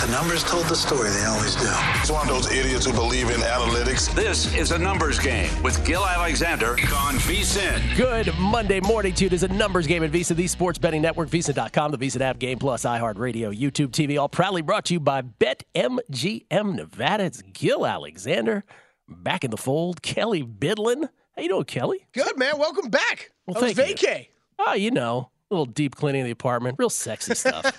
The numbers told the story. They always do. He's one of those idiots who believe in analytics. This is A Numbers Game with Gil Alexander on VSiN. Good Monday morning to you. It is A Numbers Game at VSiN, the sports betting network, VSiN.com, the VSiN app, Game Plus, iHeartRadio, YouTube TV, all proudly brought to you by BetMGM Nevada. It's Gil Alexander back in the fold. Kelly Bidlin. How you doing, Kelly? Good, man. Welcome back. Well, How was thank you. vacay? Oh, you know, a little deep cleaning of the apartment. Real sexy stuff.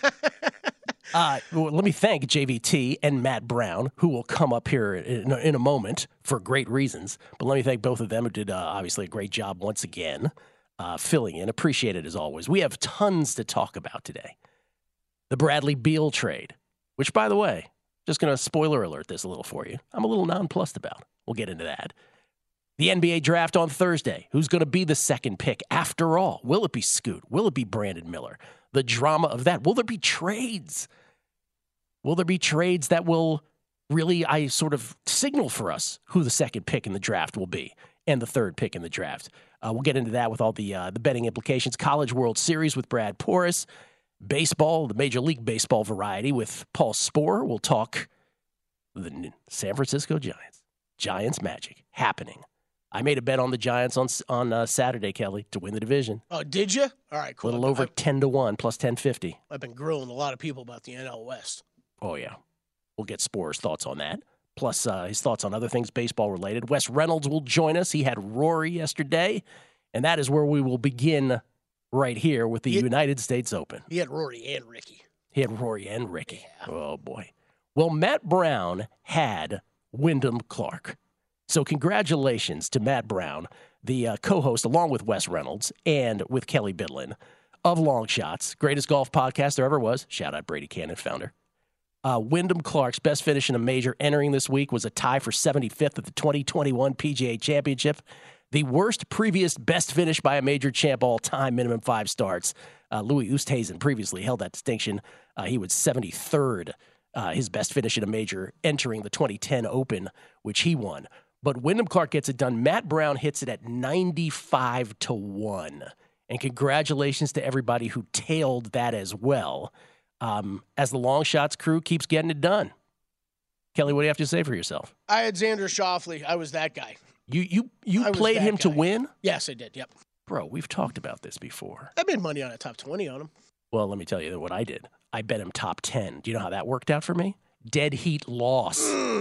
Well, let me thank JVT and Matt Brown, who will come up here in a moment for great reasons. But let me thank both of them who did, obviously, a great job once again filling in. Appreciate it as always. We have tons to talk about today. The Bradley Beal trade, which, by the way, just going to spoiler alert this a little for you. I'm a little nonplussed about. We'll get into that. The NBA draft on Thursday. Who's going to be the second pick after all? Will it be Scoot? Will it be Brandon Miller? The drama of that. Will there be trades? Will there be trades that will really, sort of signal for us who the second pick in the draft will be and the third pick in the draft? We'll get into that with all the betting implications. College World Series with Brad Porras. Baseball, the Major League Baseball variety with Paul Sporer. We'll talk the San Francisco Giants. Giants Magic happening. I made a bet on the Giants on Saturday, Kelly, to win the division. Oh, did you? All right, cool. A little over 10-1, plus 1050. I've been grilling a lot of people about the NL West. Oh, yeah. We'll get Sporer's thoughts on that. Plus his thoughts on other things baseball related. Wes Reynolds will join us. He had Rory yesterday. And that is where we will begin right here with the United States Open. He had Rory and Ricky. Yeah. Oh, boy. Well, Matt Brown had Wyndham Clark. So congratulations to Matt Brown, the co-host, along with Wes Reynolds and with Kelly Bidlin of Long Shots, greatest golf podcast there ever was. Shout out Brady Cannon, founder. Wyndham Clark's best finish in a major entering this week was a tie for 75th at the 2021 PGA Championship. The worst previous best finish by a major champ all time, minimum 5 starts. Louis Oosthuizen previously held that distinction. He was 73rd, his best finish in a major entering the 2010 Open, which he won. But Wyndham Clark gets it done. Matt Brown hits it at 95-1. And congratulations to everybody who tailed that as well, as the Long Shots crew keeps getting it done. Kelly, what do you have to say for yourself? I had Xander Schauffele. I was that guy. You played him to win? Yes, I did. Yep. Bro, we've talked about this before. I made money on a top 20 on him. Well, let me tell you what I did. I bet him top 10. Do you know how that worked out for me? Dead heat loss.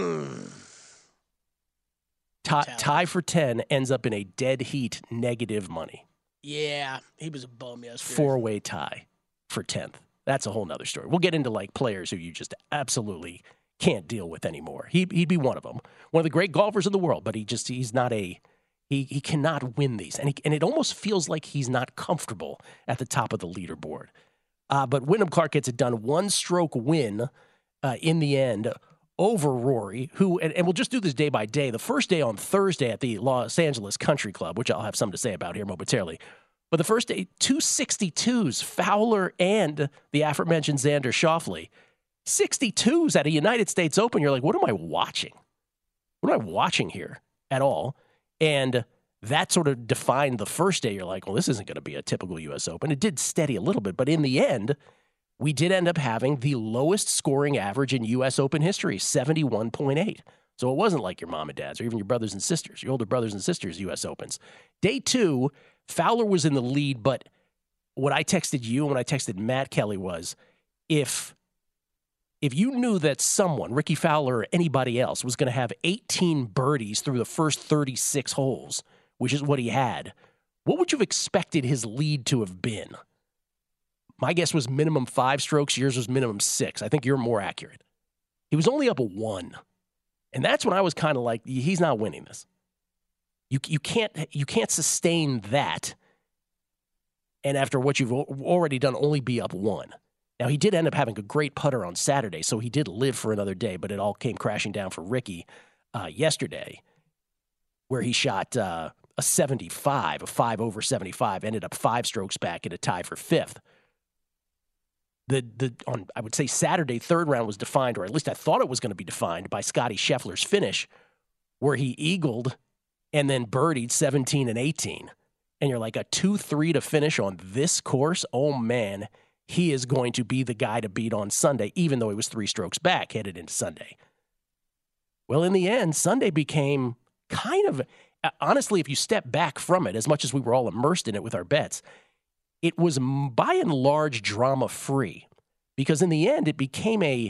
Tie for 10 ends up in a dead heat negative money. Yeah, he was a bum yesterday. 4-way tie for 10th. That's a whole nother story. We'll get into like players who you just absolutely can't deal with anymore. He'd be one of them. One of the great golfers in the world, but he's not he cannot win these. And it almost feels like he's not comfortable at the top of the leaderboard. But Wyndham Clark gets it done. 1-stroke win in the end over Rory, who, and we'll just do this day by day. The first day on Thursday at the Los Angeles Country Club, which I'll have something to say about here momentarily. But the first day, 262s, Fowler and the aforementioned Xander Schauffele. 62s at a United States Open. You're like, what am I watching? What am I watching here at all? And that sort of defined the first day. You're like, well, this isn't going to be a typical U.S. Open. It did steady a little bit, but in the end, we did end up having the lowest scoring average in U.S. Open history, 71.8. So it wasn't like your mom and dad's or even your brothers and sisters, your older brothers and sisters' U.S. Opens. Day 2, Fowler was in the lead, but what I texted you and what I texted Matt Kelly was, if you knew that someone, Ricky Fowler or anybody else, was going to have 18 birdies through the first 36 holes, which is what he had, what would you have expected his lead to have been? My guess was minimum 5 strokes. Yours was minimum 6. I think you're more accurate. He was only up a 1. And that's when I was kind of like, he's not winning this. You can't sustain that. And after what you've already done, only be up 1. Now, he did end up having a great putter on Saturday, so he did live for another day, but it all came crashing down for Ricky yesterday, where he shot a 75, a 5 over 75, ended up 5 strokes back in a tie for 5th. On I would say Saturday, third round was defined, or at least I thought it was going to be defined by Scotty Scheffler's finish, where he eagled and then birdied 17 and 18. And you're like, a 2-3 to finish on this course? Oh, man. he is going to be the guy to beat on Sunday, even though he was 3 strokes back headed into Sunday. Well, in the end, Sunday became kind of, honestly, if you step back from it, as much as we were all immersed in it with our bets, it was by and large drama-free, because in the end, it became a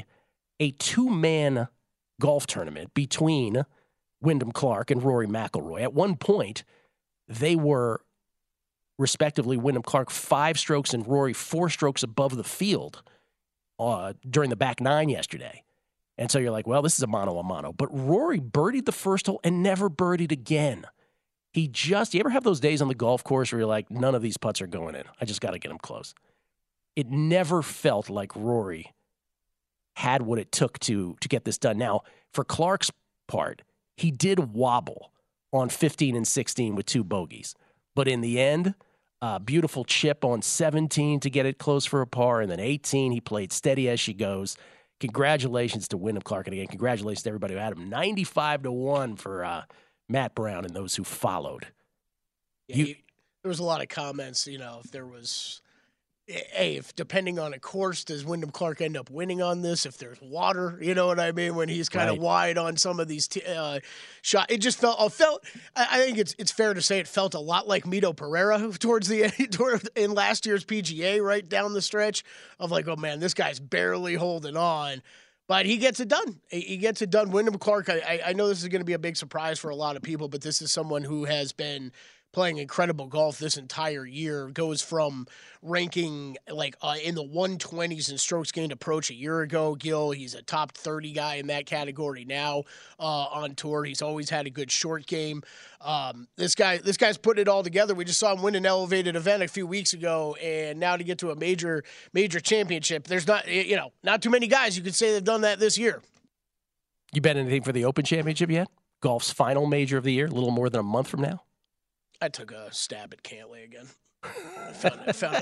2-man golf tournament between Wyndham Clark and Rory McIlroy. At one point, they were, respectively, Wyndham Clark 5 strokes and Rory 4 strokes above the field during the back 9 yesterday. And so you're like, well, this is a mano-a-mano. But Rory birdied the first hole and never birdied again. You ever have those days on the golf course where you're like, none of these putts are going in. I just got to get them close. It never felt like Rory had what it took to get this done. Now, for Clark's part, he did wobble on 15 and 16 with 2 bogeys. But in the end, a beautiful chip on 17 to get it close for a par, and then 18, he played steady as she goes. Congratulations to Wyndham Clark, and again, congratulations to everybody who had him. 95-1 for Matt Brown and those who followed. Yeah, there was a lot of comments, if there was, if depending on a course, does Wyndham Clark end up winning on this? If there's water, you know what I mean? When he's kind of wide on some of these shots, it just felt. I think it's fair to say it felt a lot like Mito Pereira towards the end, in last year's PGA, right down the stretch of like, oh man, this guy's barely holding on. But he gets it done. He gets it done. Wyndham Clark, I know this is going to be a big surprise for a lot of people, but this is someone who has been playing incredible golf this entire year, goes from ranking in the 120s in strokes gained approach a year ago. Gil, he's a top 30 guy in that category now on tour. He's always had a good short game. This guy's putting it all together. We just saw him win an elevated event a few weeks ago, and now to get to a major championship, there's not too many guys you could say they've done that this year. You bet anything for the Open Championship yet? Golf's final major of the year, a little more than a month from now. I took a stab at Cantlay again. I found a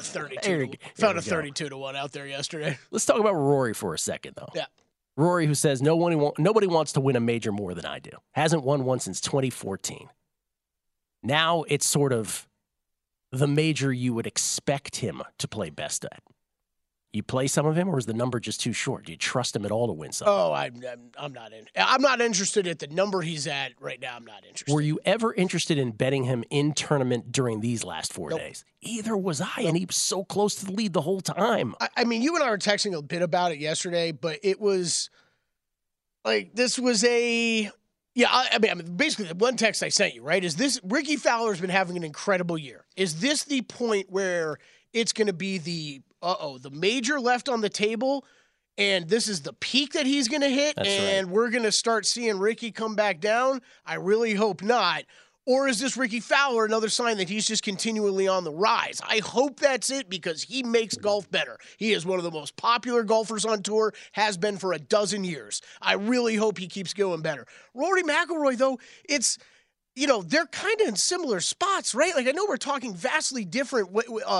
32-1 out there yesterday. Let's talk about Rory for a second, though. Yeah. Rory, who says nobody wants to win a major more than I do. Hasn't won one since 2014. Now it's sort of the major you would expect him to play best at. You play some of him, or is the number just too short? Do you trust him at all to win something? Oh, I'm not in. I'm not interested at the number he's at right now. I'm not interested. Were you ever interested in betting him in tournament during these last 4 days? Either was I, and he was so close to the lead the whole time. I mean, you and I were texting a bit about it yesterday, but it was like this was a. Yeah, I mean, basically the one text I sent you, right, is this Ricky Fowler's been having an incredible year. Is this the point where it's going to be the major left on the table, and this is the peak that he's going to hit, and we're going to start seeing Ricky come back down? I really hope not. Or is this Ricky Fowler another sign that he's just continually on the rise? I hope that's it, because he makes golf better. He is one of the most popular golfers on tour, has been for a dozen years. I really hope he keeps going better. Rory McIlroy, though, it's, they're kind of in similar spots, right? Like, I know we're talking vastly different,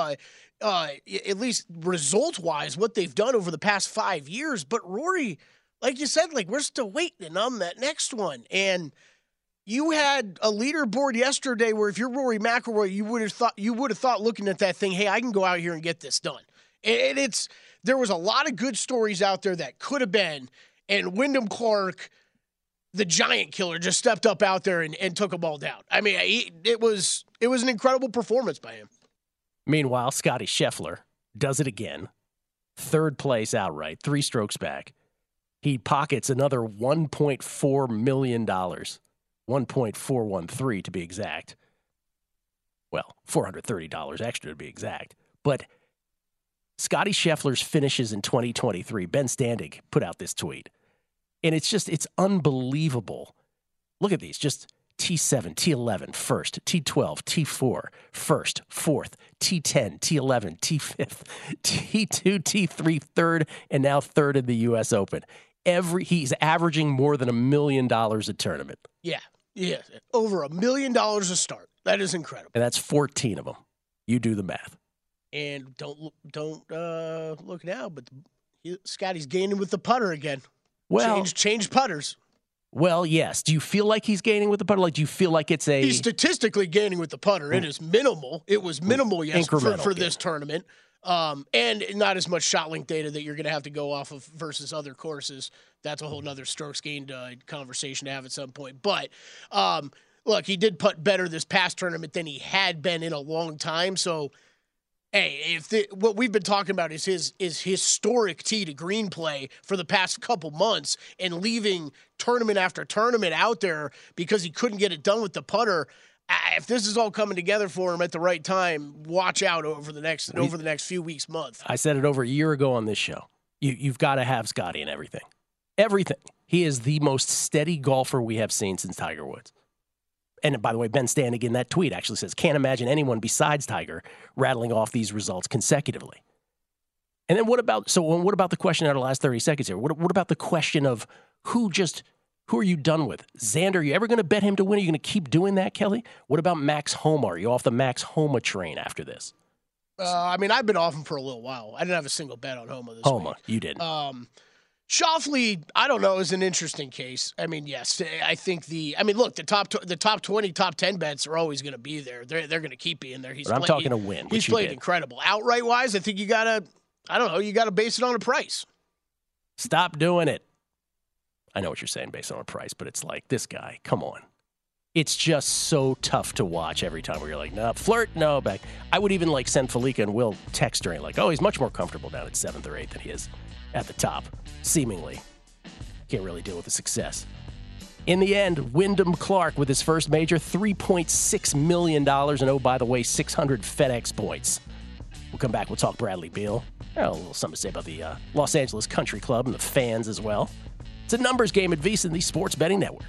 at least result-wise, what they've done over the past 5 years. But Rory, like you said, we're still waiting on that next one. And you had a leaderboard yesterday where if you're Rory McIlroy, you would have thought looking at that thing, hey, I can go out here and get this done. And there was a lot of good stories out there that could have been, and Wyndham Clark, the giant killer, just stepped up out there and took them all down. I mean, it was an incredible performance by him. Meanwhile, Scotty Scheffler does it again. 3rd place outright, 3 strokes back. He pockets another $1.4 million. 1.413 to be exact. Well, $430 extra to be exact. But Scotty Scheffler's finishes in 2023, Ben Standig put out this tweet. And it's unbelievable. Look at these, just T7, T11, first, T12, T4, first, fourth, T10, T11, T5, T2, T3, third, and now third in the U.S. Open. He's averaging more than $1 million a tournament. Yeah, over $1 million a start. That is incredible. And that's 14 of them. You do the math. And don't look now, but Scotty's gaining with the putter again. Well, change putters. Well, yes. Do you feel like he's gaining with the putter? Do you feel like it's He's statistically gaining with the putter. It is minimal. It was minimal, yes, for this tournament. And not as much shot link data that you're going to have to go off of versus other courses. That's a whole nother strokes gained conversation to have at some point. But look, he did putt better this past tournament than he had been in a long time. So, hey, what we've been talking about is his historic tee to green play for the past couple months and leaving tournament after tournament out there because he couldn't get it done with the putter. If this is all coming together for him at the right time, watch out over the next few weeks, month. I said it over a year ago on this show. You've got to have Scotty in everything. Everything. He is the most steady golfer we have seen since Tiger Woods. And by the way, Ben Standig in that tweet actually says, can't imagine anyone besides Tiger rattling off these results consecutively. And then what about the question out of the last 30 seconds here? What about the question of who are you done with? Xander, are you ever going to bet him to win? Are you going to keep doing that, Kelly? What about Max Homa? Are you off the Max Homa train after this? I've been off him for a little while. I didn't have a single bet on Homa this week. Homa, you did. Schauffele, I don't know, is an interesting case. I mean, yes, I think look, the top 20, top 10 bets are always going to be there. They're going to keep being there. I'm talking a win. He's played incredible. Outright wise, I think you got to base it on a price. Stop doing it. I know what you're saying based on a price, but it's like, this guy, come on. It's just so tough to watch every time where you're like, no, flirt, no, back. I would even send Felica and Will text during he's much more comfortable down at 7th or 8th than he is at the top, seemingly. Can't really deal with the success. In the end, Wyndham Clark with his first major, $3.6 million, and oh, by the way, 600 FedEx points. We'll come back, we'll talk Bradley Beal. A little something to say about the Los Angeles Country Club and the fans as well. It's a numbers game at VSiN, the Sports Betting Network.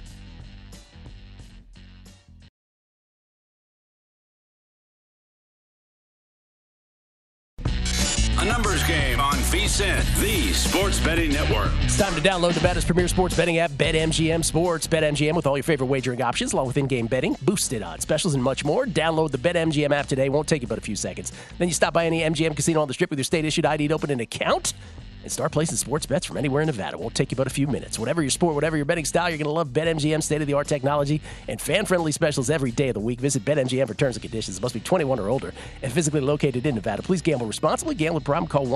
A numbers game on VSiN, the Sports Betting Network. It's time to download the baddest premier sports betting app, BetMGM Sports. BetMGM with all your favorite wagering options, along with in-game betting, boosted odds, specials, and much more. Download the BetMGM app today. Won't take you but a few seconds. Then you stop by any MGM casino on the Strip with your state-issued ID to open an account and start placing sports bets from anywhere in Nevada. Won't take you but a few minutes. Whatever your sport, whatever your betting style, you're going to love BetMGM state-of-the-art technology and fan-friendly specials every day of the week. Visit BetMGM for terms and conditions. It must be 21 or older and physically located in Nevada. Please gamble responsibly. Gambling problem? Call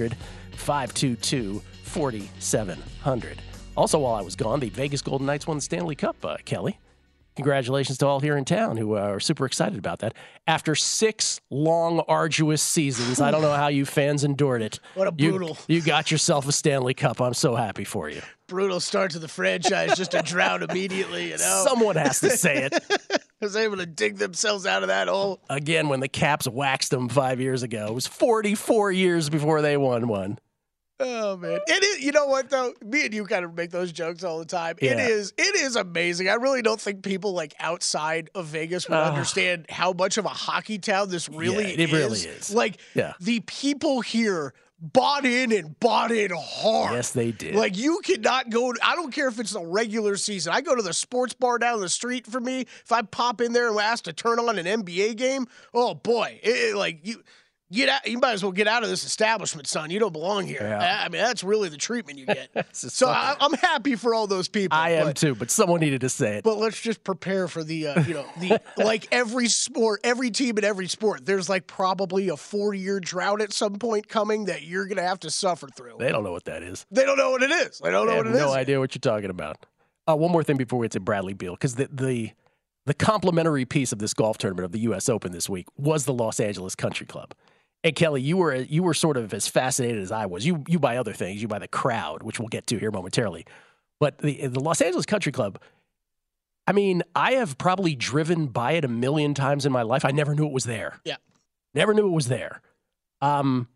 1-800-522-4700. Also, while I was gone, the Vegas Golden Knights won the Stanley Cup, Kelly. Congratulations to all here in town who are super excited about that. After 6 long, arduous seasons, I don't know how you fans endured it. What a brutal. You got yourself a Stanley Cup. I'm so happy for you. Brutal start to the franchise, just a drought immediately, you know. Someone has to say it. Was able to dig themselves out of that hole. Again, when the Caps waxed them 5 years ago, it was 44 years before they won one. Oh, man. It is, you know what, though? Me and you kind of make those jokes all the time. Yeah. It is amazing. I really don't think people outside of Vegas would understand how much of a hockey town this really is. It really is. The people here bought in hard. Yes, they did. You cannot go. I don't care if it's the regular season. I go to the sports bar down the street for me. If I pop in there and ask to turn on an NBA game, oh, boy. You might as well get out of this establishment, son. You don't belong here. Yeah. I mean, that's really the treatment you get. So I'm happy for all those people. I am too, but someone needed to say it. But let's just prepare for the like every sport, every team in every sport, there's probably a 4-year drought at some point coming that you're going to have to suffer through. They don't know what that is. They don't know what it is. They don't know what it is. No idea what you're talking about. One more thing before we get to Bradley Beal, because the complimentary piece of this golf tournament of the U.S. Open this week was the Los Angeles Country Club. And Kelly, you were sort of as fascinated as I was. You buy other things. You buy the crowd, which we'll get to here momentarily. But the Los Angeles Country Club, I mean, I have probably driven by it 1,000,000 times in my life. I never knew it was there. Yeah. Never knew it was there. Didn't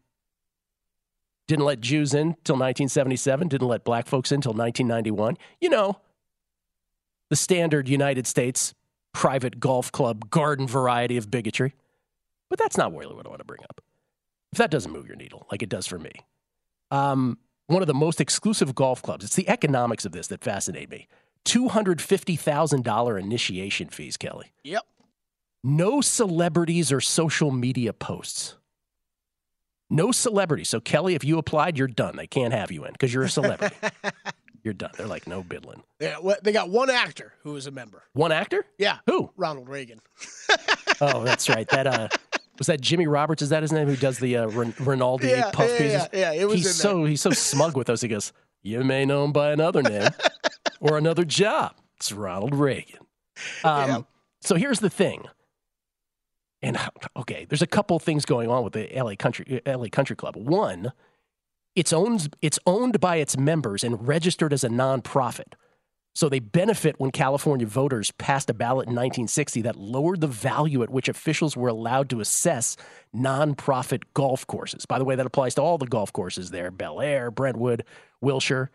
let Jews in till 1977. Didn't let black folks in till 1991. You know, the standard United States private golf club garden variety of bigotry. But that's not really what I want to bring up. If that doesn't move your needle, like it does for me. One of the most exclusive golf clubs, it's the economics of this that fascinate me. $250,000 initiation fees, Kelly. Yep. No celebrities or social media posts. No celebrities. So, Kelly, if you applied, you're done. They can't have you in because you're a celebrity. You're done. They're like, no biddling. Yeah, they got one actor who is a member. One actor? Yeah. Who? Ronald Reagan. Oh, that's right. Was that Jimmy Roberts? Is that his name? Who does the Rinaldi puff pieces? Yeah, it was. He's so smug with those. He goes, "You may know him by another name or another job." It's Ronald Reagan. So here's the thing. And okay, there's a couple things going on with the LA Country Club. One, it's owned by its members and registered as a nonprofit. So they benefit when California voters passed a ballot in 1960 that lowered the value at which officials were allowed to assess nonprofit golf courses. By the way, that applies to all the golf courses there: Bel Air, Brentwood, Wilshire.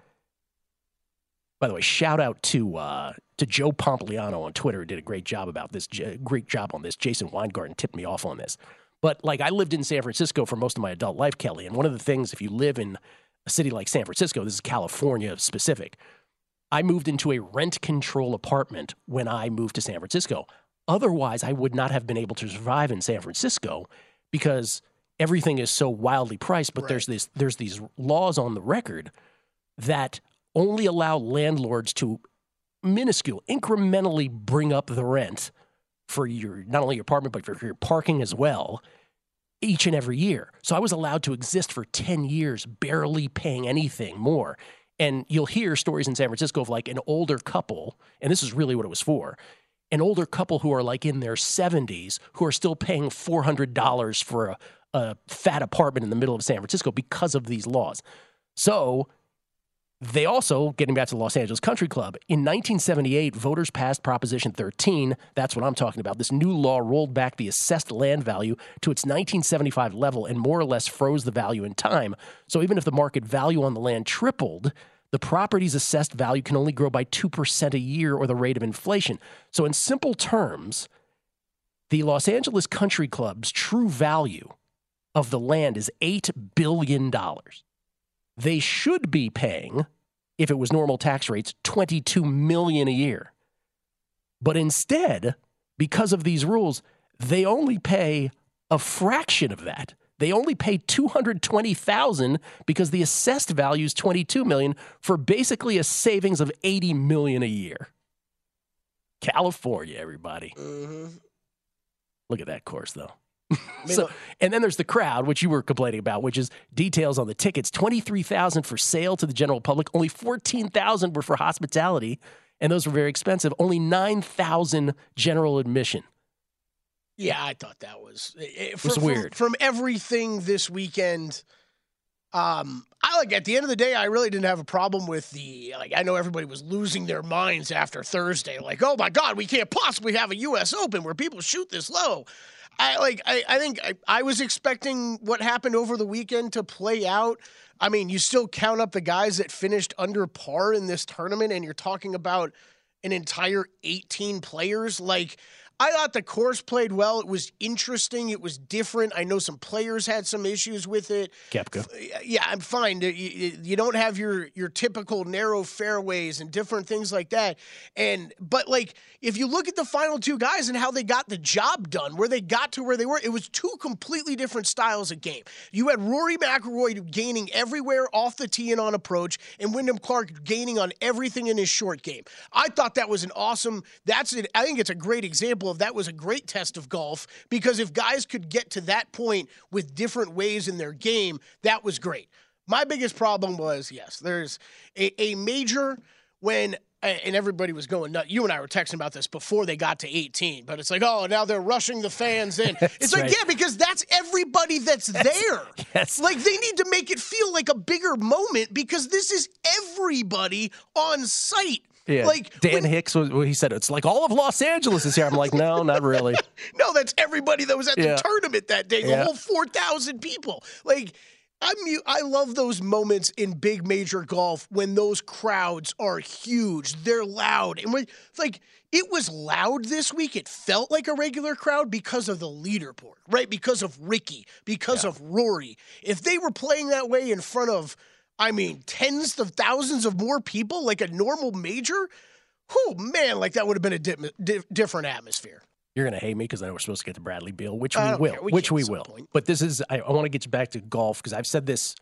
By the way, shout out to Joe Pompliano on Twitter, who did a great job about this. Great job on this. Jason Weingarten tipped me off on this. But like, I lived in San Francisco for most of my adult life, Kelly, and one of the things, if you live in a city like San Francisco, this is California specific, I moved into a rent control apartment when I moved to San Francisco. Otherwise, I would not have been able to survive in San Francisco because everything is so wildly priced. But there's these laws on the record that only allow landlords to incrementally bring up the rent for your, not only your apartment, but for your parking as well, each and every year. So I was allowed to exist for 10 years, barely paying anything more. And you'll hear stories in San Francisco of like an older couple, and this is really what it was for, an older couple who are like in their 70s who are still paying $400 for a fat apartment in the middle of San Francisco because of these laws. So they also, getting back to the Los Angeles Country Club, in 1978, voters passed Proposition 13. That's what I'm talking about. This new law rolled back the assessed land value to its 1975 level and more or less froze the value in time. So even if the market value on the land tripled, the property's assessed value can only grow by 2% a year or the rate of inflation. So in simple terms, the Los Angeles Country Club's true value of the land is $8 billion. They should be paying, if it was normal tax rates, $22 million a year. But instead, because of these rules, they only pay a fraction of that. They only pay $220,000 because the assessed value is $22 million for basically a savings of $80 million a year. California, everybody. Mm-hmm. Look at that course, though. So, and then there's the crowd, which you were complaining about, which is details on the tickets. 23,000 for sale to the general public. Only 14,000 were for hospitality, and those were very expensive. Only 9,000 general admission. Yeah, I thought that was weird. From everything this weekend, I at the end of the day, I really didn't have a problem with I know everybody was losing their minds after Thursday. Like, oh my God, we can't possibly have a U.S. Open where people shoot this low. I think I was expecting what happened over the weekend to play out. I mean, you still count up the guys that finished under par in this tournament, and you're talking about an entire 18 players. Like, I thought the course played well. It was interesting. It was different. I know some players had some issues with it. Koepka. Yeah, I'm fine. You don't have your typical narrow fairways and different things like that. But if you look at the final two guys and how they got the job done, where they got to where they were, it was two completely different styles of game. You had Rory McIlroy gaining everywhere off the tee and on approach, and Wyndham Clark gaining on everything in his short game. I thought that was I think it's a great example of that was a great test of golf, because if guys could get to that point with different ways in their game, that was great. My biggest problem was, yes, there's a major when, and everybody was going nuts. You and I were texting about this before they got to 18, but it's like, oh, now they're rushing the fans in. It's like, right. Yeah, because that's everybody that's there. Yes. Like, they need to make it feel like a bigger moment, because this is everybody on site. Yeah, Dan Hicks, he said, it's like all of Los Angeles is here. I'm like, no, not really. No, that's everybody that was at the tournament that day, the whole 4,000 people. Like, I love those moments in big major golf when those crowds are huge. They're loud. And it was loud this week. It felt like a regular crowd because of the leaderboard, right? Because of Ricky, because of Rory. If they were playing that way in front of, tens of thousands of more people, like a normal major, that would have been a different atmosphere. You're going to hate me because I know we're supposed to get to Bradley Beal, which we will. But this is, I want to get you back to golf, because I've said this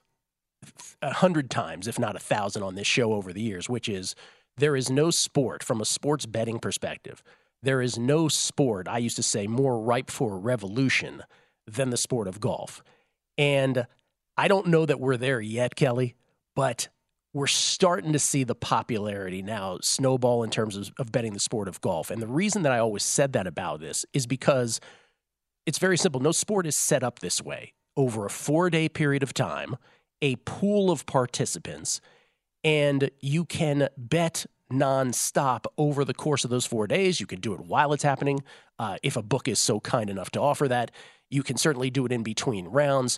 100 times, if not 1,000 on this show over the years, which is there is no sport, from a sports betting perspective, there is no sport, I used to say, more ripe for a revolution than the sport of golf. And I don't know that we're there yet, Kelly, but we're starting to see the popularity now snowball in terms of betting the sport of golf. And the reason that I always said that about this is because it's very simple. No sport is set up this way. Over a 4-day period of time, a pool of participants, and you can bet nonstop over the course of those 4 days. You can do it while it's happening. If a book is so kind enough to offer that, you can certainly do it in between rounds.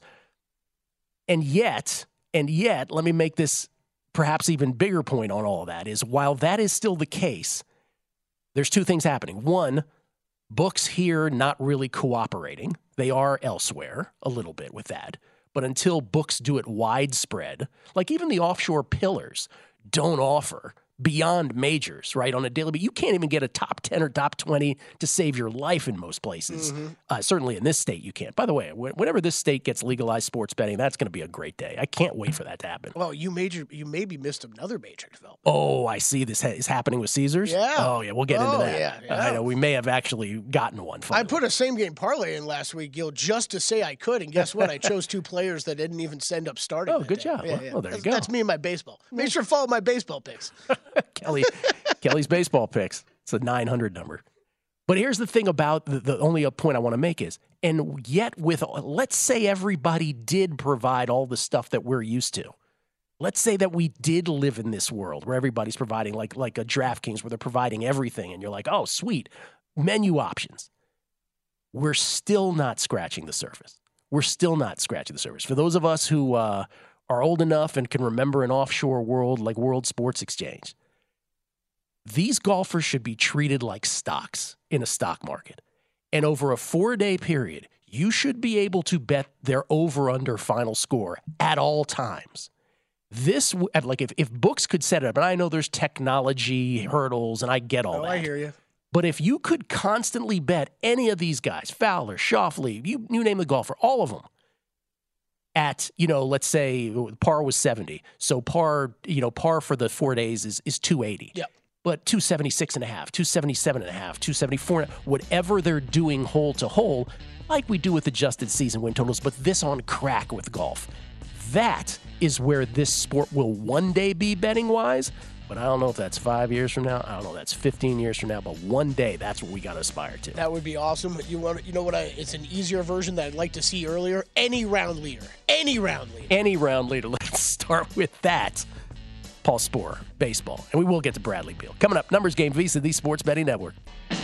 And yet, let me make this perhaps even bigger point on all of that is while that is still the case, there's two things happening. One, books here not really cooperating. They are elsewhere a little bit with that. But until books do it widespread, like even the offshore pillars don't offer beyond majors, right, on a daily, but you can't even get a top 10 or top 20 to save your life in most places. Certainly in this state, you can't. By the way, whenever this state gets legalized sports betting, that's going to be a great day. I can't wait for that to happen. Well, you maybe missed another major development. Oh, I see. This is happening with Caesars? Yeah. Oh, yeah, we'll get into that. Yeah. I know. We may have actually gotten one. Finally. I put a same-game parlay in last week, Gil, just to say I could, and guess what? I chose two players that didn't even end up starting. Oh, good job. Yeah, well, there you go. That's me and my baseball. Make sure to follow my baseball picks. Kelly's baseball picks. It's a 900 number. But here's the thing about the only point I want to make is, and yet with, let's say everybody did provide all the stuff that we're used to. Let's say that we did live in this world where everybody's providing like a DraftKings where they're providing everything and you're like, oh, sweet, menu options. We're still not scratching the surface. We're still not scratching the surface. For those of us who are old enough and can remember an offshore world like World Sports Exchange, these golfers should be treated like stocks in a stock market. And over a 4-day period, you should be able to bet their over-under final score at all times. This, like if books could set it up, and I know there's technology hurdles, and I get all that. I hear you. But if you could constantly bet any of these guys, Fowler, Schauffele, you name the golfer, all of them, at, let's say par was 70. So par for the 4 days is 280. Yeah. But 276.5, 277.5, 274, whatever they're doing hole to hole, like we do with adjusted season win totals, but this on crack with golf. That is where this sport will one day be betting-wise, but I don't know if that's 5 years from now. I don't know if that's 15 years from now, but one day, that's what we got to aspire to. That would be awesome. It's an easier version that I'd like to see earlier. Any round leader. Any round leader. Let's start with that. Paul Sporer, baseball. And we will get to Bradley Beal. Coming up, Numbers Game, VSiN, the Sports Betting Network.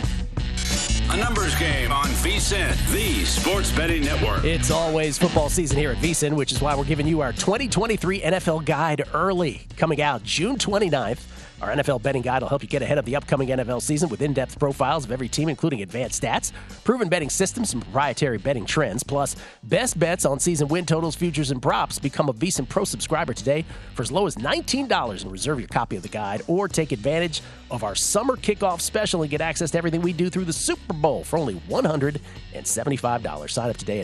A numbers game on VSiN, the Sports Betting Network. It's always football season here at VSiN, which is why we're giving you our 2023 NFL guide early. Coming out June 29th. Our NFL betting guide will help you get ahead of the upcoming NFL season with in-depth profiles of every team, including advanced stats, proven betting systems, and proprietary betting trends, plus best bets on season win totals, futures, and props. Become a VSiN Pro subscriber today for as low as $19 and reserve your copy of the guide, or take advantage of our summer kickoff special and get access to everything we do through the Super Bowl for only $175. Sign up today at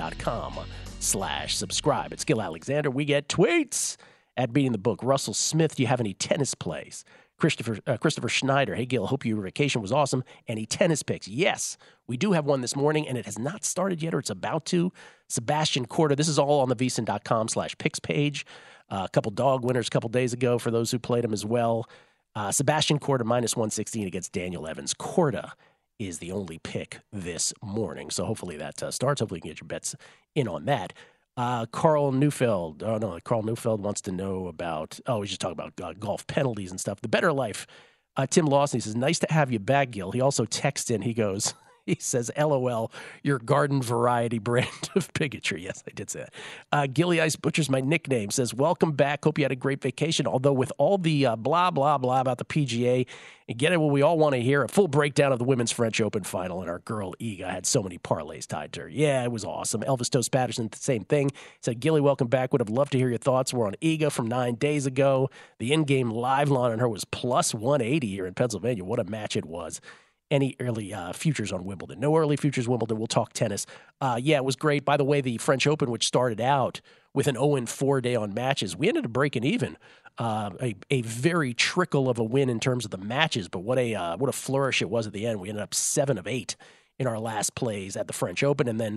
vsin.com/subscribe. It's Gil Alexander. We get tweets at Beating the Book. Russell Smith, do you have any tennis plays? Christopher Schneider, hey Gil, hope your vacation was awesome. Any tennis picks? Yes, we do have one this morning, and it has not started yet, or it's about to. Sebastian Korda, this is all on the vsin.com/picks page. A couple dog winners a couple days ago for those who played him as well. Sebastian Korda -116 against Daniel Evans. Korda is the only pick this morning, so hopefully that starts. Hopefully you can get your bets in on that. Carl Neufeld. Oh, no, Carl Neufeld wants to know about, he's just talking about golf penalties and stuff. The Better Life. Tim Lawson, he says, nice to have you back, Gil. He also texts in, he says, LOL, your garden variety brand of bigotry. Yes, I did say that. Gilly Ice Butcher's my nickname. Says, welcome back. Hope you had a great vacation. Although with all the blah, blah, blah about the PGA, and get it what we all want to hear, a full breakdown of the Women's French Open final, and our girl Iga had so many parlays tied to her. Yeah, it was awesome. Elvis Toast Patterson, the same thing. Said, Gilly, welcome back. Would have loved to hear your thoughts. We're on Iga from 9 days ago. The in-game live line on her was +180 here in Pennsylvania. What a match it was. Any early futures on Wimbledon? No early futures Wimbledon. We'll talk tennis. Yeah, it was great. By the way, the French Open, which started out with an 0-4 day on matches, we ended up breaking even. A very trickle of a win in terms of the matches, but what a flourish it was at the end. We ended up 7 of 8 in our last plays at the French Open, and then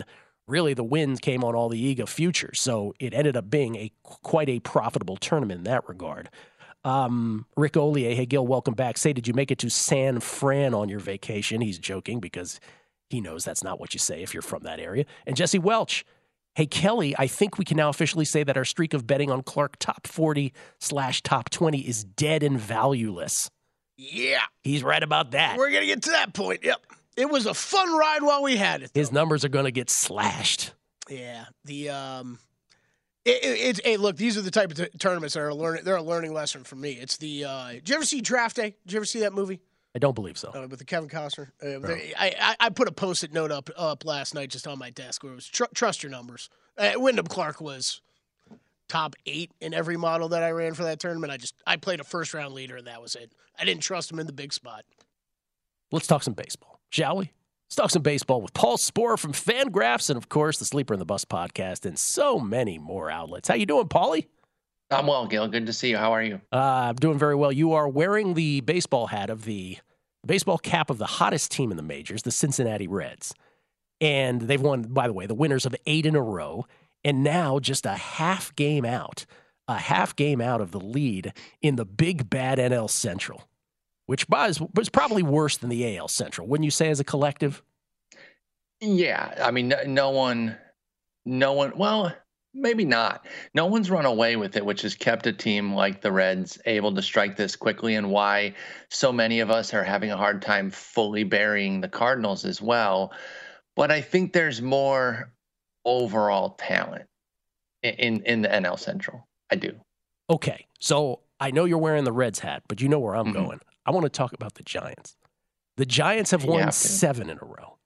really the wins came on all the EGA futures. So it ended up being quite a profitable tournament in that regard. Rick Ollier, hey, Gil, welcome back. Say, did you make it to San Fran on your vacation? He's joking because he knows that's not what you say if you're from that area. And Jesse Welch, hey, Kelly, I think we can now officially say that our streak of betting on Clark top 40/top 20 is dead and valueless. Yeah. He's right about that. We're going to get to that point. Yep. It was a fun ride while we had it, though. His numbers are going to get slashed. Yeah. Hey, look, these are the type of tournaments that are they're a learning lesson for me. It's the did you ever see Draft Day? Did you ever see that movie? I don't believe so. With the Kevin Costner. No. I put a Post-it note up last night just on my desk where it was trust your numbers. Wyndham Clark was top 8 in every model that I ran for that tournament. I played a first round leader and that was it. I didn't trust him in the big spot. Let's talk some baseball, shall we? Let's talk some baseball with Paul Sporer from Fangraphs and, of course, the Sleeper in the Bus podcast and so many more outlets. How you doing, Paulie? I'm well, Gil. Good to see you. How are you? I'm doing very well. You are wearing the baseball hat of the baseball cap of the hottest team in the majors, the Cincinnati Reds. And they've won, by the way, the winners of 8 in a row. And now just a half game out of the lead in the big bad NL Central, which was probably worse than the AL Central, wouldn't you say, as a collective? Yeah. I mean, no one, well, maybe not. No one's run away with it, which has kept a team like the Reds able to strike this quickly, and why so many of us are having a hard time fully burying the Cardinals as well. But I think there's more overall talent in the NL Central. I do. Okay. So I know you're wearing the Reds hat, but you know where I'm going. I want to talk about the Giants. The Giants have won 7 in a row.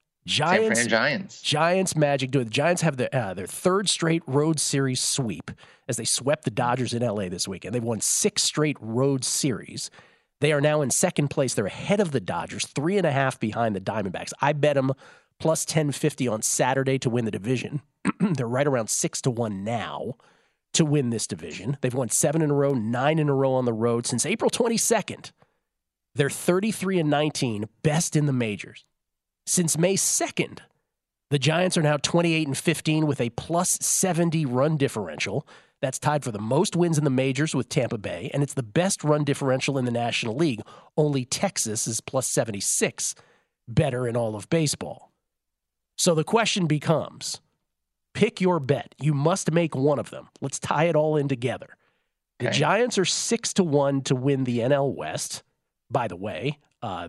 Giants Magic do it. The Giants have their third straight road series sweep as they swept the Dodgers in LA this weekend. They've won 6 straight road series. They are now in second place. They're ahead of the Dodgers, 3.5 behind the Diamondbacks. I bet them plus 1050 on Saturday to win the division. They're right around 6-1 now to win this division. They've won 7 in a row, 9 in a row on the road since April 22nd. They're 33-19, best in the majors. Since May 2nd, the Giants are now 28-15 with a plus 70 run differential. That's tied for the most wins in the majors with Tampa Bay, and it's the best run differential in the National League. Only Texas is plus 76, better in all of baseball. So the question becomes, pick your bet. You must make one of them. Let's tie it all in together. The Giants are 6-1 to win the NL West. By the way,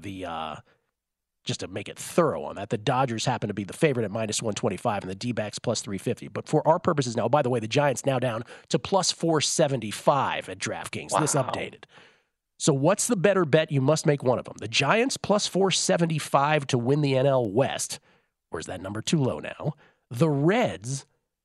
just to make it thorough on that, the Dodgers happen to be the favorite at minus 125 and the D-backs plus 350. But for our purposes now, by the way, the Giants now down to plus 475 at DraftKings. Wow. This updated. So what's the better bet? You must make one of them. The Giants plus 475 to win the NL West. Where's that number too low now? The Reds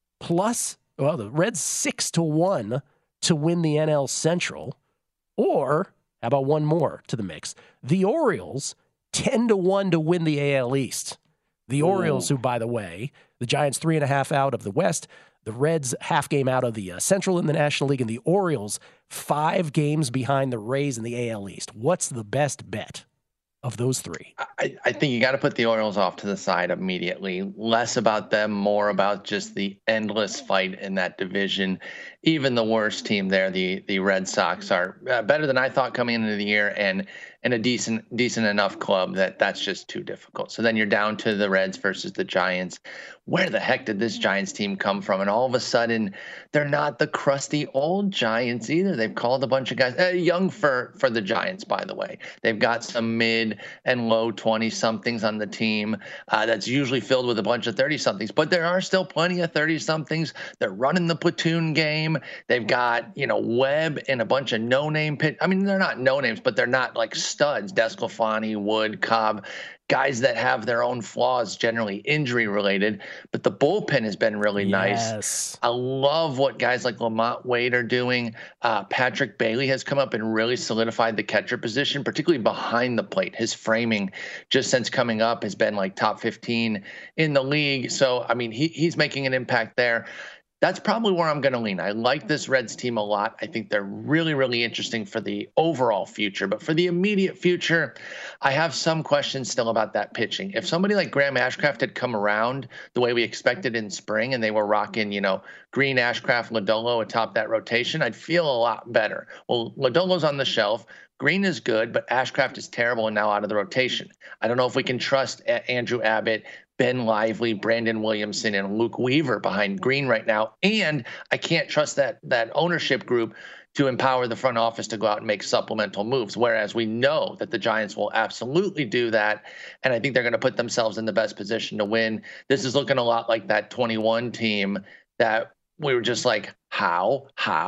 the Reds 6-1 to win the NL Central. Or, how about one more to the mix? The Orioles 10-1 to win the AL East. The Orioles, who, by the way, the Giants 3.5 out of the West, the Reds half game out of the Central in the National League, and the Orioles 5 games behind the Rays in the AL East. What's the best bet of those 3? I think you got to put the Orioles off to the side immediately. Less about them, more about just the endless fight in that division. Even the worst team there, the Red Sox, are better than I thought coming into the year, and a decent enough club that's just too difficult. So then you're down to the Reds versus the Giants. Where the heck did this Giants team come from? And all of a sudden, they're not the crusty old Giants either. They've called a bunch of guys young for the Giants, by the way. They've got some mid and low 20-somethings on the team that's usually filled with a bunch of 30-somethings. But there are still plenty of 30-somethings. They're running the platoon game. They've got, Webb and a bunch of no-name pitch. I mean, they're not no-names, but they're not like studs. DeSclafani, Wood, Cobb, guys that have their own flaws, generally injury-related. But the bullpen has been really nice. I love what guys like Lamont Wade are doing. Patrick Bailey has come up and really solidified the catcher position, particularly behind the plate. His framing, just since coming up, has been like top 15 in the league. So, I mean, he's making an impact there. That's probably where I'm going to lean. I like this Reds team a lot. I think they're really, really interesting for the overall future. But for the immediate future, I have some questions still about that pitching. If somebody like Graham Ashcraft had come around the way we expected in spring and they were rocking, Green, Ashcraft, Lodolo atop that rotation, I'd feel a lot better. Well, Lodolo's on the shelf. Green is good, but Ashcraft is terrible and now out of the rotation. I don't know if we can trust Andrew Abbott, Ben Lively, Brandon Williamson, and Luke Weaver behind Green right now. And I can't trust that ownership group to empower the front office to go out and make supplemental moves, whereas we know that the Giants will absolutely do that, and I think they're going to put themselves in the best position to win. This is looking a lot like that 21 team that we were just like, how,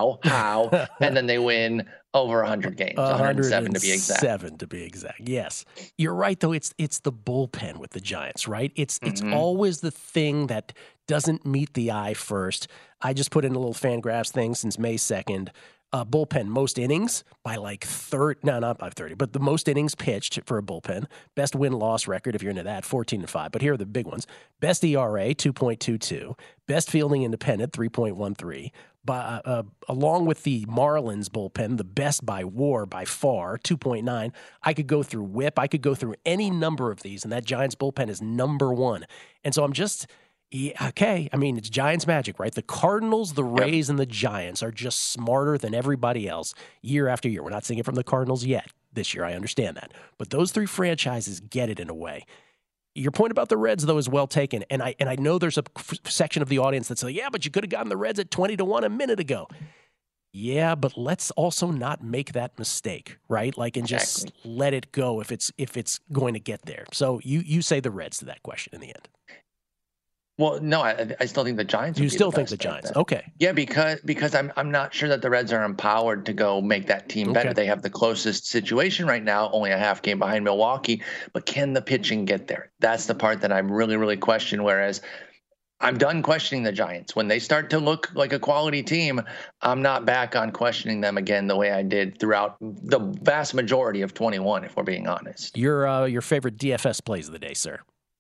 and then they win over 100 games, 107 to be exact. 107 to be exact. Yes, you're right. Though it's the bullpen with the Giants, right? It's always the thing that doesn't meet the eye first. I just put in a little Fangraphs thing since May 2nd. Bullpen most innings by like 30, no, not by 30, but the most innings pitched for a bullpen. Best win-loss record, if you're into that, 14-5. But here are the big ones. Best ERA, 2.22. Best fielding independent, 3.13. Along with the Marlins bullpen, the best by WAR by far, 2.9. I could go through WHIP. I could go through any number of these, and that Giants bullpen is number one. And so I'm just... Yeah, okay. I mean, it's Giants magic, right? The Cardinals, the Rays, and the Giants are just smarter than everybody else year after year. We're not seeing it from the Cardinals yet this year. I understand that. But those three franchises get it in a way. Your point about the Reds, though, is well taken. And I know there's a section of the audience that's like, yeah, but you could have gotten the Reds at 20-1 a minute ago. Yeah, but let's also not make that mistake, right? And just let it go if it's going to get there. So you say the Reds to that question in the end. Well, no, I still think the Giants. You still think the Giants? Okay. Yeah, because I'm not sure that the Reds are empowered to go make that team better. They have the closest situation right now, only a half game behind Milwaukee. But can the pitching get there? That's the part that I'm really, really questioning. Whereas I'm done questioning the Giants. When they start to look like a quality team, I'm not back on questioning them again the way I did throughout the vast majority of 21, if we're being honest. Your favorite DFS plays of the day, sir?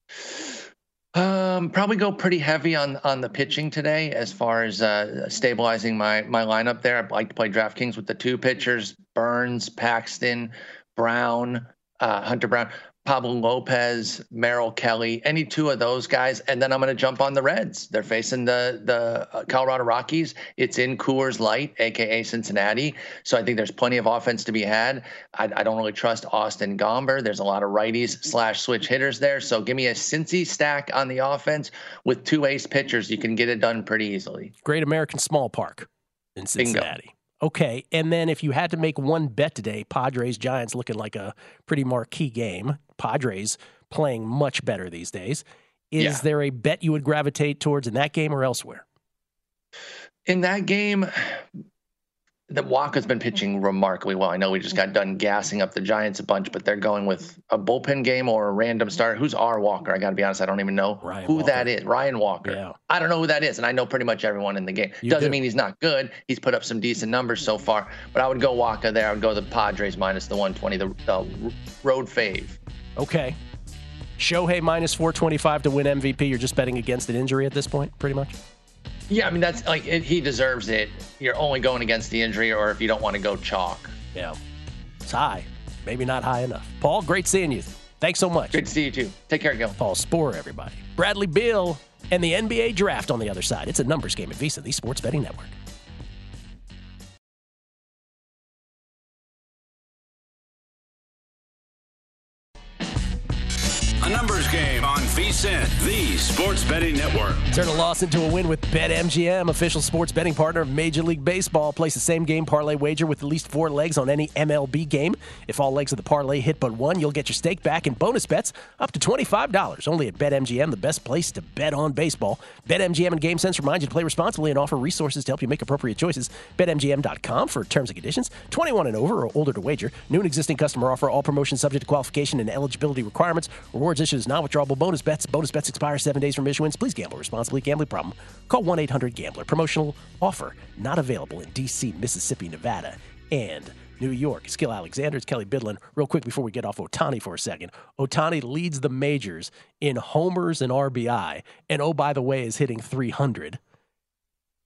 Probably go pretty heavy on the pitching today as far as stabilizing my lineup there. I'd like to play DraftKings with the two pitchers, Burns, Paxton, Brown, Hunter Brown, Pablo Lopez, Merrill Kelly, any two of those guys. And then I'm going to jump on the Reds. They're facing the Colorado Rockies. It's in Coors Light, a.k.a. Cincinnati. So I think there's plenty of offense to be had. I don't really trust Austin Gomber. There's a lot of righties / switch hitters there. So give me a Cincy stack on the offense with two ace pitchers. You can get it done pretty easily. Great American Small Park in Cincinnati. Bingo. Okay, and then if you had to make one bet today, Padres-Giants looking like a pretty marquee game. Padres playing much better these days. Is there a bet you would gravitate towards in that game or elsewhere? In that game, the Walker's been pitching remarkably well. I know we just got done gassing up the Giants a bunch, but they're going with a bullpen game or a random starter. Who's R. Walker? I got to be honest, I don't even know who that is. Ryan Walker. Yeah. I don't know who that is, and I know pretty much everyone in the game. Doesn't mean he's not good. He's put up some decent numbers so far, but I would go Walker there. I would go the Padres minus the 120, the road fave. Okay. Shohei minus 425 to win MVP. You're just betting against an injury at this point, pretty much? Yeah, I mean, that's like he deserves it. You're only going against the injury, or if you don't want to go chalk. Yeah. It's high. Maybe not high enough. Paul, great seeing you. Thanks so much. Good to see you, too. Take care, Gil. Paul Sporer, everybody. Bradley Beal and the NBA draft on the other side. It's a numbers game at VSiN, the Sports Betting Network. A numbers game on VSiN, the Sports Betting Network. Turn a loss into a win with BetMGM, official sports betting partner of Major League Baseball. Place the same game parlay wager with at least 4 legs on any MLB game. If all legs of the parlay hit but one, you'll get your stake back in bonus bets up to $25. Only at BetMGM, the best place to bet on baseball. BetMGM and GameSense remind you to play responsibly and offer resources to help you make appropriate choices. BetMGM.com for terms and conditions. 21 and over or older to wager. New and existing customer offer. All promotions subject to qualification and eligibility requirements. Rewards issued as non-withdrawable bonus bets. Bonus bets expire 7 days from issuance. Please gamble responsibly. Gambling problem? Call 1-800-GAMBLER. Promotional offer not available in D.C., Mississippi, Nevada, and New York. Skill Alexander, it's Kelly Bidlin. Real quick before we get off Ohtani for a second. Ohtani leads the majors in homers and RBI. And oh, by the way, is hitting 300.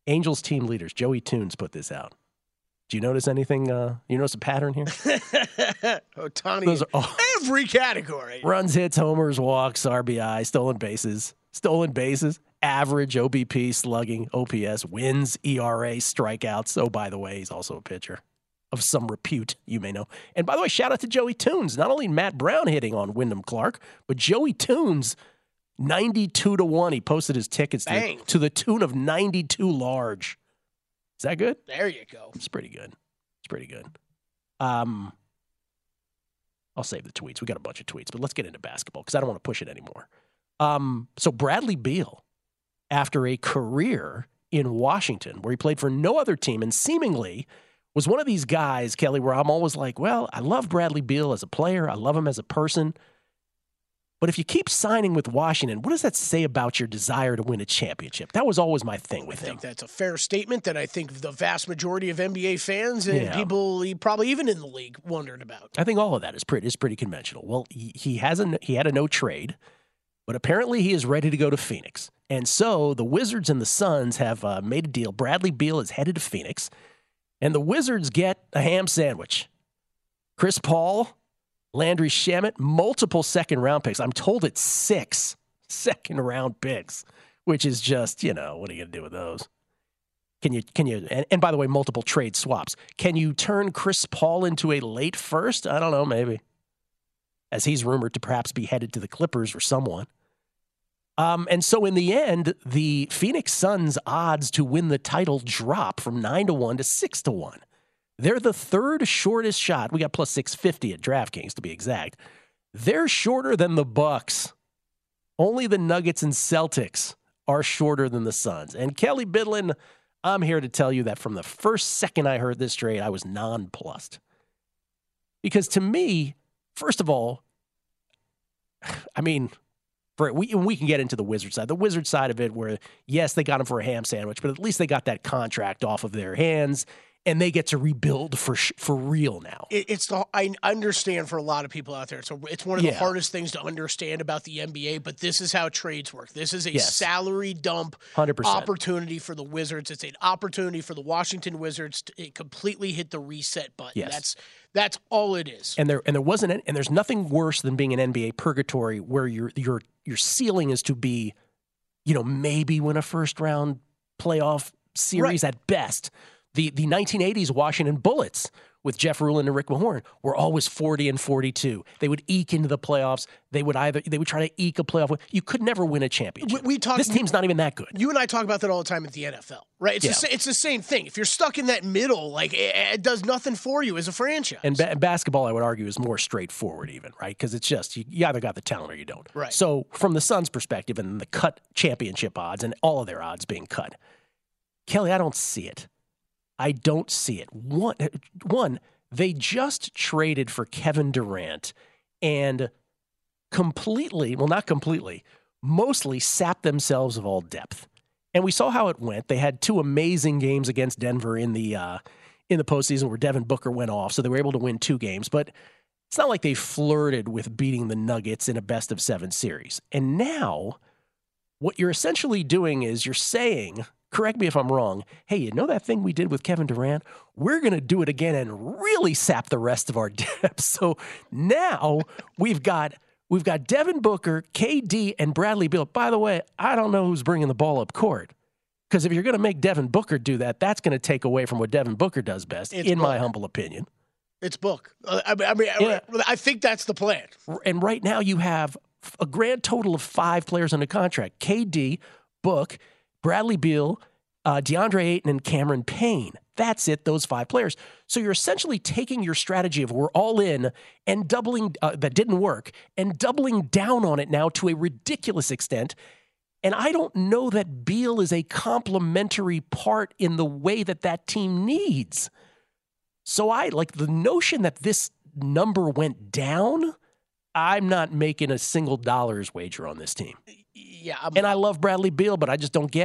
Angels team leaders, Joey Toons put this out. Do you notice anything? You notice a pattern here? Ohtani, Those are every category. runs, hits, homers, walks, RBI, stolen bases, average, OBP, slugging, OPS, wins, ERA, strikeouts. Oh, by the way, he's also a pitcher of some repute, you may know. And by the way, shout out to Joey Toons. Not only Matt Brown hitting on Wyndham Clark, but Joey Toons, 92-1. He posted his tickets to the tune of 92 large. Is that good? There you go. It's pretty good. I'll save the tweets. We got a bunch of tweets, but let's get into basketball because I don't want to push it anymore. So Bradley Beal, after a career in Washington where he played for no other team and seemingly was one of these guys, Kelly, where I'm always like, well, I love Bradley Beal as a player. I love him as a person. But if you keep signing with Washington, what does that say about your desire to win a championship? That was always my thing with him. I think that's a fair statement that I think the vast majority of NBA fans and people probably even in the league wondered about. I think all of that is pretty conventional. Well, he had a no trade, but apparently he is ready to go to Phoenix. And so the Wizards and the Suns have made a deal. Bradley Beal is headed to Phoenix, and the Wizards get a ham sandwich. Chris Paul, Landry Shamet, multiple second-round picks. I'm told it's 6 second-round picks, which is just, what are you going to do with those? Can you? And by the way, multiple trade swaps. Can you turn Chris Paul into a late first? I don't know, maybe. As he's rumored to perhaps be headed to the Clippers or someone. And so in the end, the Phoenix Suns' odds to win the title drop from 9-1 to 6-1. They're the third shortest shot. We got plus 650 at DraftKings, to be exact. They're shorter than the Bucks. Only the Nuggets and Celtics are shorter than the Suns. And Kelly Bidlin, I'm here to tell you that from the first second I heard this trade, I was nonplussed. Because to me, first of all, I mean, we can get into the Wizard side. The Wizard side of it where, yes, they got him for a ham sandwich, but at least they got that contract off of their hands. And they get to rebuild for real now. I understand for a lot of people out there. It's one of the hardest things to understand about the NBA, but this is how trades work. This is a salary dump 100%. Opportunity for the Wizards. It's an opportunity for the Washington Wizards to completely hit the reset button. Yes. That's all it is. And there's nothing worse than being an NBA purgatory where your ceiling is to be, maybe win a first round playoff series at best. The 1980s Washington Bullets with Jeff Ruland and Rick Mahorn were always 40 and 42. They would eke into the playoffs. They would try to eke a playoff win. You could never win a championship. This team's not even that good. You and I talk about that all the time at the NFL, right? It's the same thing. If you're stuck in that middle, it does nothing for you as a franchise. And basketball, I would argue, is more straightforward even, right? Because it's just you either got the talent or you don't. Right. So from the Suns' perspective and the cut championship odds and all of their odds being cut, Kelly, I don't see it. I don't see it. One, they just traded for Kevin Durant and mostly sapped themselves of all depth. And we saw how it went. They had 2 amazing games against Denver in the postseason where Devin Booker went off, so they were able to win 2 games. But it's not like they flirted with beating the Nuggets in a best-of-7 series. And now what you're essentially doing is you're saying, correct me if I'm wrong, hey, you know that thing we did with Kevin Durant? We're going to do it again and really sap the rest of our depth. So now we've got Devin Booker, KD, and Bradley Beal. By the way, I don't know who's bringing the ball up court. Because if you're going to make Devin Booker do that, that's going to take away from what Devin Booker does best, my humble opinion. It's Book. I think that's the plan. And right now you have a grand total of 5 players under contract. KD, Book, Bradley Beal, DeAndre Ayton, and Cameron Payne. That's it, those 5 players. So you're essentially taking your strategy of we're all in and doubling, that didn't work, and doubling down on it now to a ridiculous extent. And I don't know that Beal is a complementary part in the way that team needs. So I like the notion that this number went down. I'm not making a single dollar's wager on this team. Yeah. And I love Bradley Beal, but I just don't get it.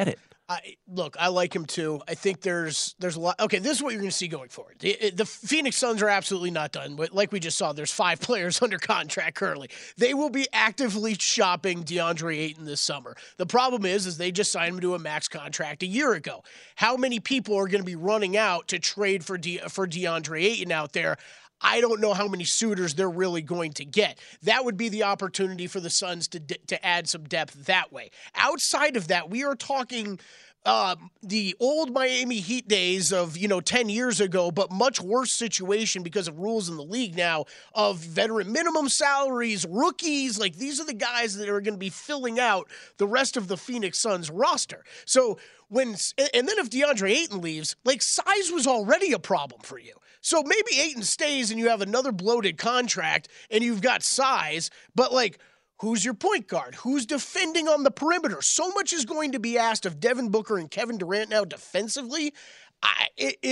Look, I like him too. I think there's a lot. Okay, this is what you're going to see going forward. The Phoenix Suns are absolutely not done. But like we just saw, there's 5 players under contract currently. They will be actively shopping DeAndre Ayton this summer. The problem is they just signed him to a max contract a year ago. How many people are going to be running out to trade for DeAndre Ayton out there? I don't know how many suitors they're really going to get. That would be the opportunity for the Suns to add some depth that way. Outside of that, we are talking the old Miami Heat days of, 10 years ago, but much worse situation because of rules in the league now of veteran minimum salaries, rookies. Like, these are the guys that are going to be filling out the rest of the Phoenix Suns roster. So and then if DeAndre Ayton leaves, like, size was already a problem for you. So maybe Ayton stays and you have another bloated contract and you've got size, but like, who's your point guard? Who's defending on the perimeter? So much is going to be asked of Devin Booker and Kevin Durant now defensively. I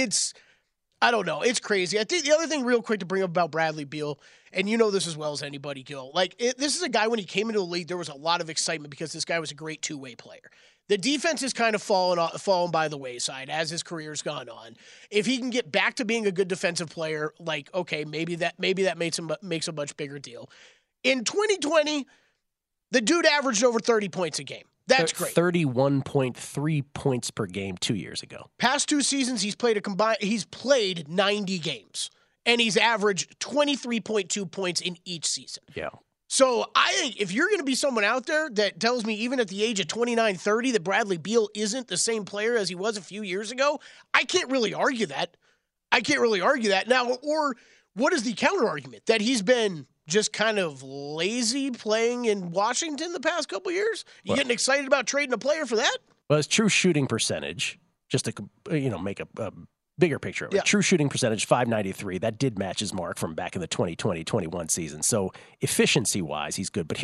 don't know. It's crazy. I think the other thing real quick to bring up about Bradley Beal, and you know this as well as anybody, Gil, this is a guy when he came into the league, there was a lot of excitement because this guy was a great two-way player. The defense has kind of fallen by the wayside as his career's gone on. If he can get back to being a good defensive player, like, okay, maybe that makes a much bigger deal. In 2020, the dude averaged over 30 points a game. That's great. 31.3 points per game 2 years ago. Past 2 seasons, he's played 90 games, and he's averaged 23.2 points in each season. Yeah. So I think if you're going to be someone out there that tells me even at the age of 29, 30 that Bradley Beal isn't the same player as he was a few years ago, I can't really argue that. Now, or what is the counter argument? That he's been just kind of lazy playing in Washington the past couple of years? You getting excited about trading a player for that? Well, his true shooting percentage, just to make a bigger picture of it. Yeah. True shooting percentage, .593. That did match his mark from back in the 2020-21 season. So efficiency-wise, he's good. But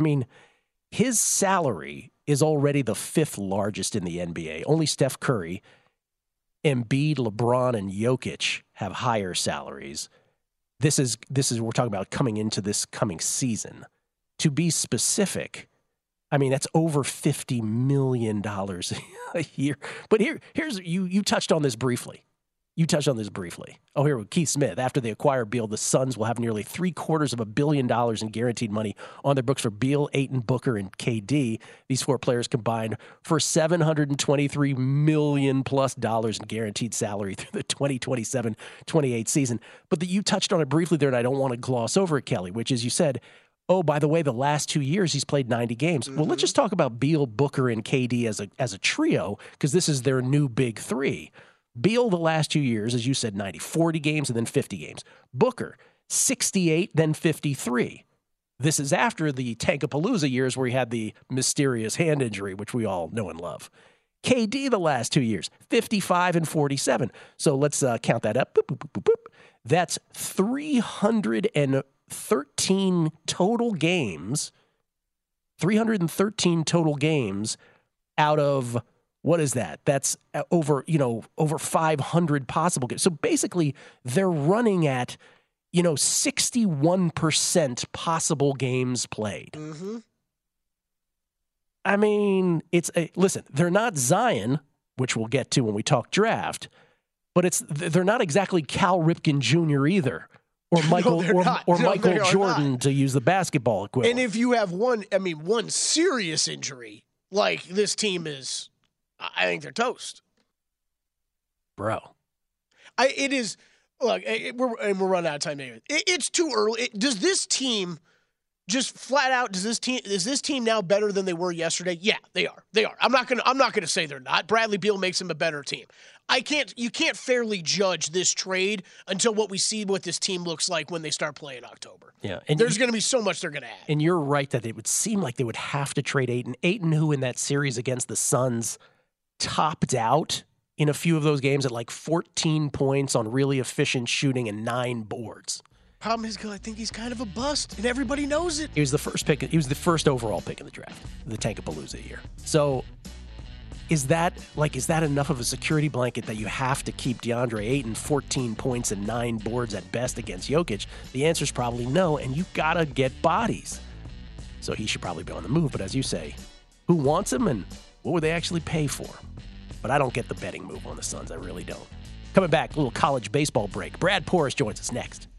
his salary is already the 5th largest in the NBA. Only Steph Curry, Embiid, LeBron, and Jokic have higher salaries. This is we're talking about coming into this coming season. To be specific, that's over $50 million a year. But here's you touched on this briefly. Oh, here with Keith Smith. After they acquire Beal, the Suns will have nearly $750 million in guaranteed money on their books for Beal, Ayton, Booker, and KD. These 4 players combined for $723 million plus in guaranteed salary through the 2027-28 season. But you touched on it briefly there, and I don't want to gloss over it, Kelly, which is you said, oh, by the way, the last 2 years he's played 90 games. Mm-hmm. Well, let's just talk about Beal, Booker, and KD as a trio because this is their new big 3. Beal, the last 2 years, as you said, 40 games and then 50 games. Booker, 68, then 53. This is after the Tankapalooza years where he had the mysterious hand injury, which we all know and love. KD, the last 2 years, 55 and 47. So let's count that up. Boop, boop, boop, boop, boop. That's 313 total games. 313 total games out of... What is that? That's over 500 possible games. So basically, they're running at, 61% possible games played. Mm-hmm. Listen, they're not Zion, which we'll get to when we talk draft, but they're not exactly Cal Ripken Jr. either. Or Michael Michael Jordan, to use the basketball equivalent. And if you have one serious injury, like this team is... I think they're toast, bro. It is. Look, we're running out of time anyway. It's too early. Does this team just flat out? Is this team now better than they were yesterday? Yeah, they are. I'm not gonna say they're not. Bradley Beal makes them a better team. You can't fairly judge this trade until what this team looks like when they start playing October. Yeah, and there's going to be so much they're going to add. And you're right that it would seem like they would have to trade Ayton. Ayton, who in that series against the Suns topped out in a few of those games at like 14 points on really efficient shooting and 9 boards. Problem is, I think he's kind of a bust, and everybody knows it. He was the first pick. He was the first overall pick in the draft, the Tankapalooza year. So, is that enough of a security blanket that you have to keep DeAndre Ayton 14 points and 9 boards at best against Jokic? The answer is probably no, and you gotta get bodies. So he should probably be on the move. But as you say, who wants him and what would they actually pay for him? But I don't get the betting move on the Suns. I really don't. Coming back, a little college baseball break. Brad Porras joins us next.